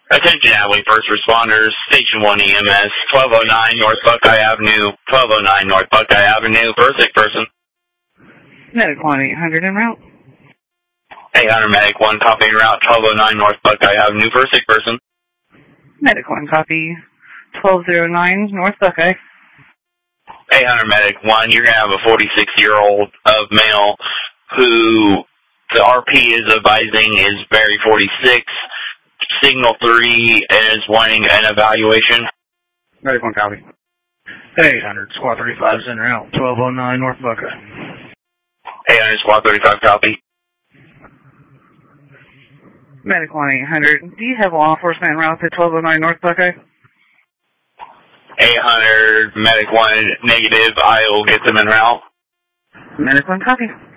Attention Adley first responders, Station 1 EMS, 1209 North Buckeye Avenue, 1209 North Buckeye Avenue, for a sick person. Medic 1-800 en route. 800 Medic 1, copy en route, 1209 North Buckeye Avenue, for a sick person. Medic 1, copy 1209 North Buckeye. 800 Medic 1, you're going to have a 46-year-old male who the RP is advising is very 46. Signal 3 is wanting an evaluation. Medic 1, copy. 800, Squad 35 is en route, 1209 North Buckeye. 800, Squad 35, copy. Medic 1-800, do you have law enforcement en route to 1209 North Buckeye? 800, Medic 1, negative, I will get them en route. Medic 1, copy.